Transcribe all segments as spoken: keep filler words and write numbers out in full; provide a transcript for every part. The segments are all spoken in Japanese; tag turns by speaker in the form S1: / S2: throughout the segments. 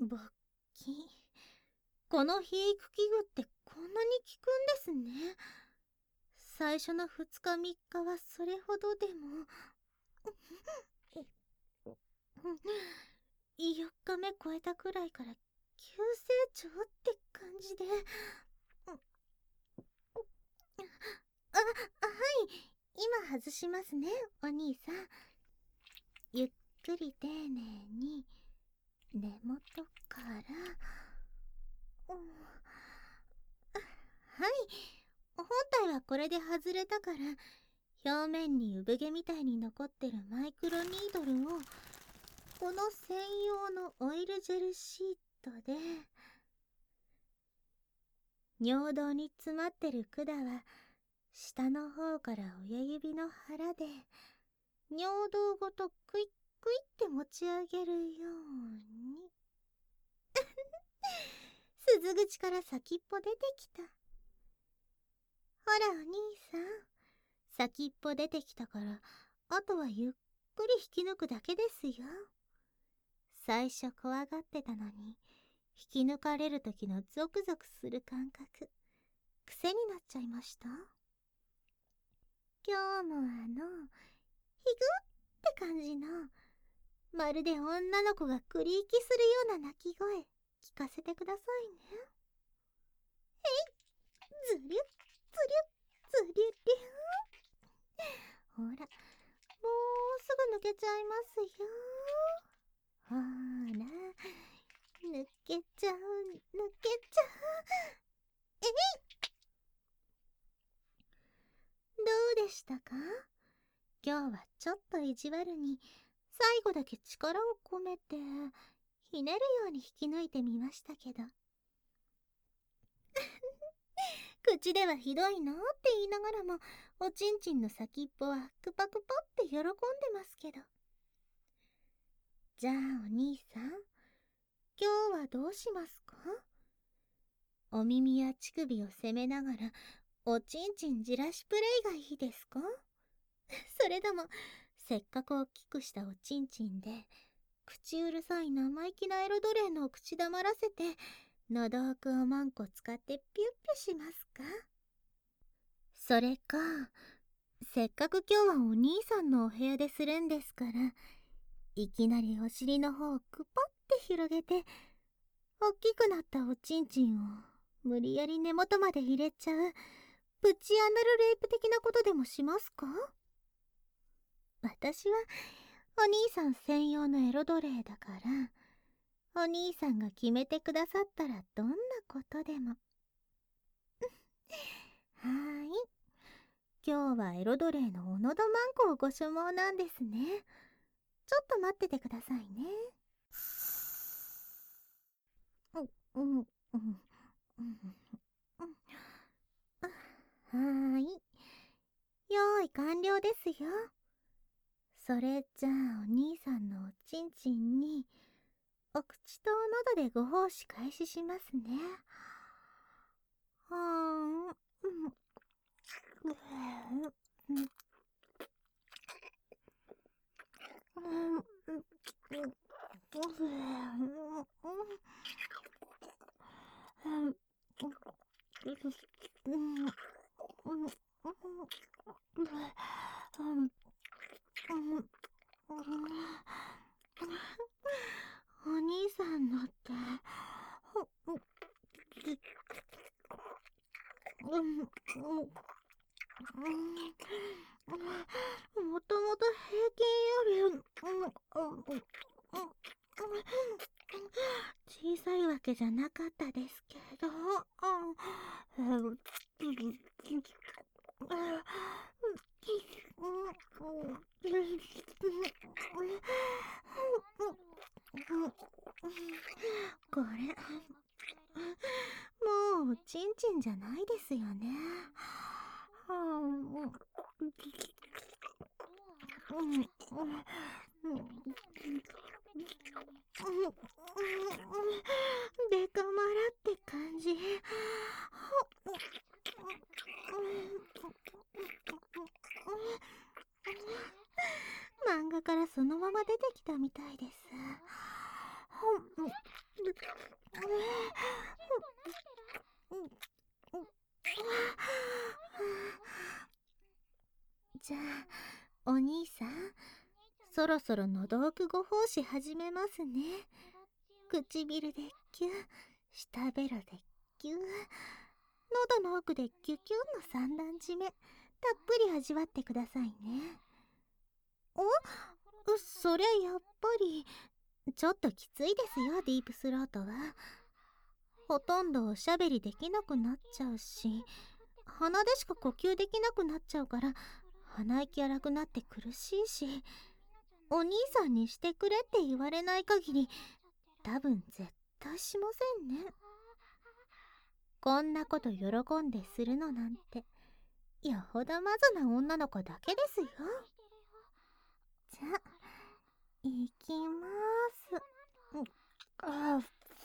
S1: 勃起。この肥育器具ってこんなに効くんですね。最初のふつかみっかはそれほどでも。よっかめ超えたくらいから急成長って感じで。あ、はい。今外しますね、お兄さん。ゆっくり丁寧に根元から。うん、はい。本体はこれで外れたから、表面に産毛みたいに残ってるマイクロニードルをこの専用のオイルジェルシートで。尿道に詰まってる管は下の方から親指の腹で尿道ごとクイックイって持ち上げるように。鈴口から先っぽ出てきた。ほらお兄さん、先っぽ出てきたから、あとはゆっくり引き抜くだけですよ。最初怖がってたのに、引き抜かれる時のゾクゾクする感覚、癖になっちゃいました。今日もあの、ひぐって感じの、まるで女の子がクリーキするような鳴き声、聞かせてくださいね。えい、ずりゅ、ずりゅ、ずりゅりゅー。ほら、もうすぐ抜けちゃいますよ。ほら、抜けちゃう、抜けちゃう。えい！どうでしたか？今日はちょっと意地悪に最後だけ力を込めてひねるように引き抜いてみましたけど。口ではひどいなって言いながらも、おちんちんの先っぽはクパクパって喜んでますけど。じゃあお兄さん、今日はどうしますか？お耳や乳首を攻めながらおちんちんじらしプレイがいいですか？それともせっかく大きくしたおちんちんで口うるさい生意気なエロ奴隷の口黙らせて喉奥をマンコ使ってピュッピュしますか？それか、せっかく今日はお兄さんのお部屋でするんですから、いきなりお尻の方をクポって広げて、大きくなったおちんちんを無理やり根元まで入れちゃうプチアナルレイプ的なことでもしますか？私はお兄さん専用のエロ奴隷だから、お兄さんが決めてくださったらどんなことでも。はーい。今日はエロ奴隷のおのどまんこをご所望なんですね。ちょっと待っててくださいね。うん、うん、うん、うん。はーい。用意完了ですよ。それじゃあお兄さんのおちんちんにお口とお喉でご奉仕開始しますね。はーん、うん、うん、お兄さんのってもともと平均より小さいわけじゃなかったですけど、これもうちんちんじゃないですよね。デカマラって感じ。漫画からそのまま出てきたみたいです。 じゃあお兄さん、そろそろ喉奥ご奉仕始めますね。唇でキュー、舌ベロでキュー、喉の奥でキュキュンの三段締め、たっぷり味わってくださいね。お、そりゃやっぱりちょっときついですよ、ディープスロートは。ほとんどおしゃべりできなくなっちゃうし、鼻でしか呼吸できなくなっちゃうから鼻息荒くなって苦しいし、お兄さんにしてくれって言われない限り多分絶対しませんね。こんなこと喜んでするのなんてよほどマゾな女の子だけですよ。じゃあ行きまーす。あ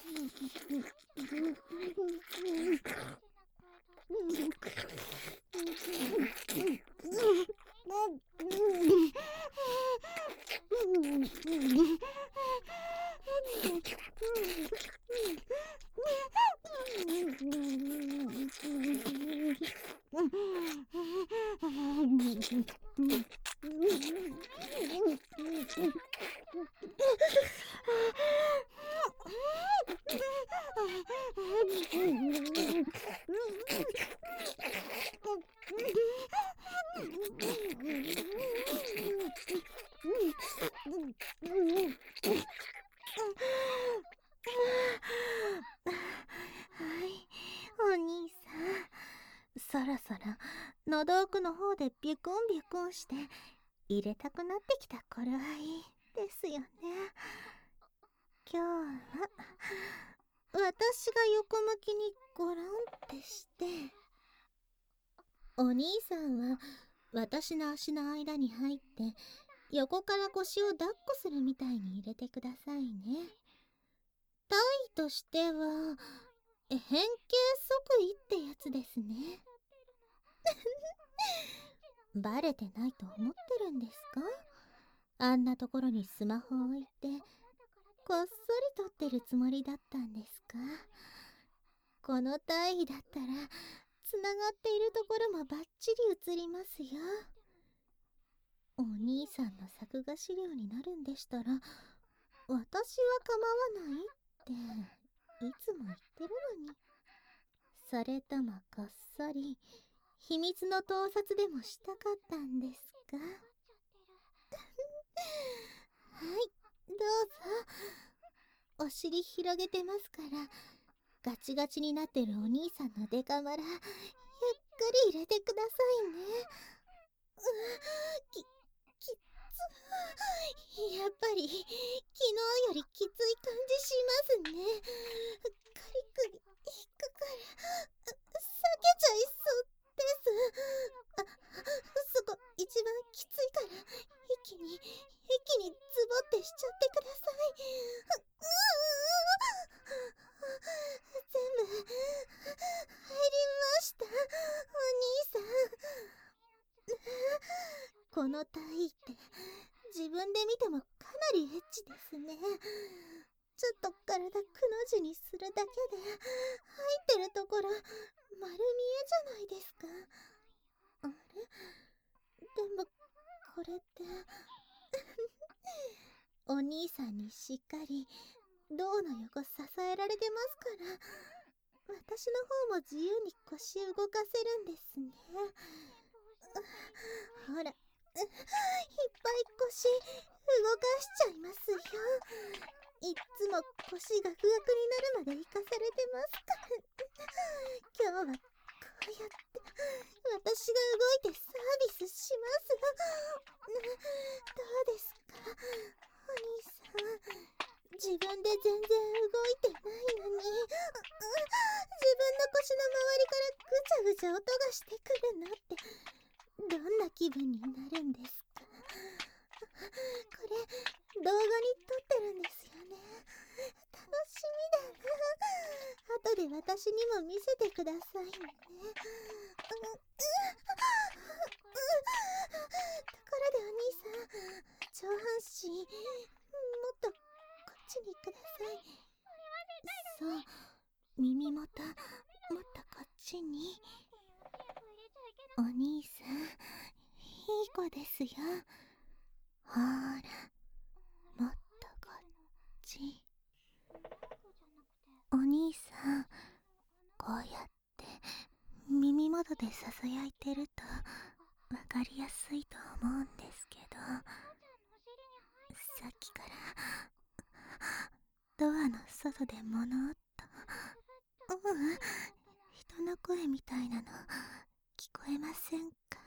S1: お兄さん、そろそろ喉奥の方でビュクンビュクンして入れたくなってきた頃合いですよね。今日は私が横向きにゴロンってして、お兄さんは私の足の間に入って横から腰を抱っこするみたいに入れてくださいね。体位としては変形即位ってやつですね。バレてないと思ってるんですか？あんなところにスマホを置いてこっそり撮ってるつもりだったんですか？この体位だったらつながっているところもバッチリ映りますよ。お兄さんの作画資料になるんでしたら私は構わないっていつも言ってるのに。それともこっそり秘密の盗撮でもしたかったんですか？はい、どうぞ。お尻広げてますからガチガチになってるお兄さんのデカマラゆっくり入れてくださいね。うき、きつやっぱり昨日よりきつい感じしますね。カリクリ引くから避けちゃいそうです。あ、そこ一番きついから一気に一気にズボってしちゃってください。う全部入りました、お兄さん。この体位って自分で見てもかなりエッチですね。ちょっと体くの字にするだけで入ってるところ丸見えじゃないですか。あれでもこれってお兄さんにしっかり胴の横支えられてますから私の方も自由に腰動かせるんですね。ほらいっぱい腰動かしちゃいますよ。いっつも腰ガクガクになるまで行かされてますから今日はこうやって私が動いてサービスします。どうですかお兄さん。自分で全然動いてないのに自分の腰の周りからぐちゃぐちゃ音がしてくるのってどんな気分になるんですか？これ動画に撮ってるんですよね。楽しみだな。後で私にも見せてくださいね。ところでお兄さん、上半身もっとこっちにください。そう、耳元、もっとこっちに。お兄さん、いい子ですよ。ほーら、もっとこっち。お兄さん、こうやって耳元でささやいてるとわかりやすいと思うんですけど、さっきからドアの外で物音、ううん、人の声みたいなの聞こえませんか？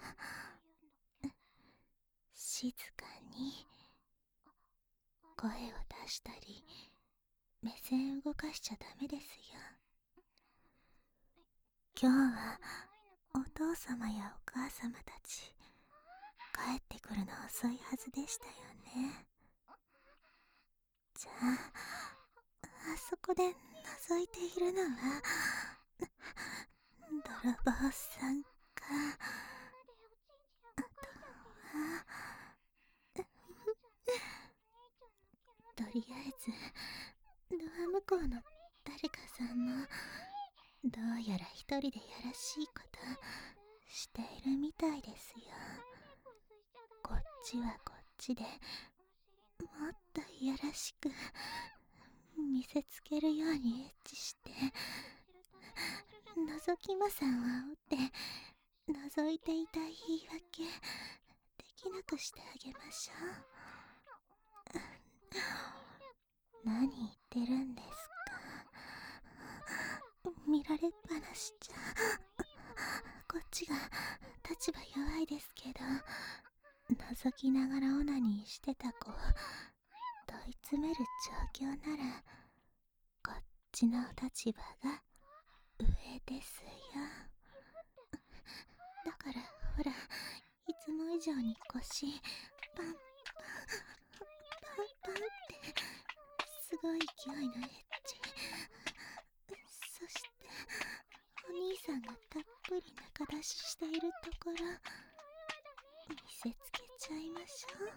S1: 静かに声を出したり目線動かしちゃダメですよ。今日はお父様やお母様たち帰ってくるの遅いはずでしたよね。じゃあ、あそこで覗いているのは泥棒さんか、あとはとりあえずドア向こうの誰かさんもどうやら一人でやらしいことしているみたいですよ。こっちはこっちでもっといやらしく見せつけるようにエッチして、覗き魔さんを煽って覗いていた言い訳できなくしてあげましょう。何言ってるんですか？見られっぱなしじゃこっちが立場弱いですけど、覗きながらオナニーしてた子を問い詰める状況ならこっちの立場が上ですよ。だからほら、いつも以上に腰パンパンパンパンってすごい勢いのエッチ。そしてお兄さんがたっぷり中出ししているところ見せつけちゃいましょう。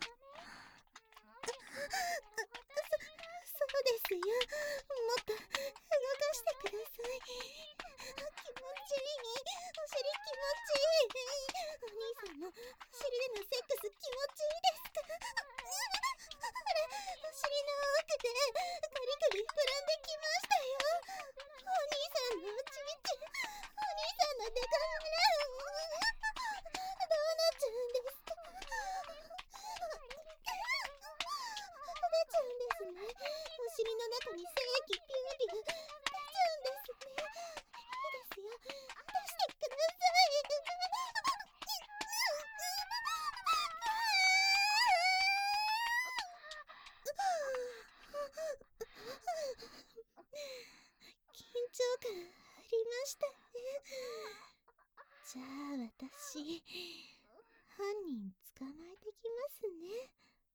S1: そ、そうですよ。もっと動かしてください。気持ちいい。お尻気持ちいい。お兄さんのお尻でのセックス気持ちいいですか？ほら、お尻の奥でカリカリ膨らんできましたよ。お兄さんのおちびち、お兄さんのデカ胸、どうなっちゃうんですか？出ちゃうんですね。お尻の中に精液ピューピュー出ちゃうんですね。いいですよ、出してください。緊張感ありましたね。じゃあ私、犯人捕まえてきますね。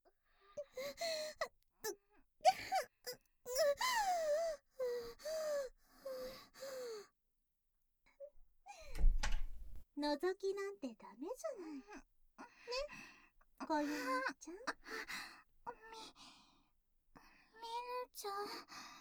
S1: 覗きなんてダメじゃない。ね、こゆみちゃん。
S2: み、みぬちゃん。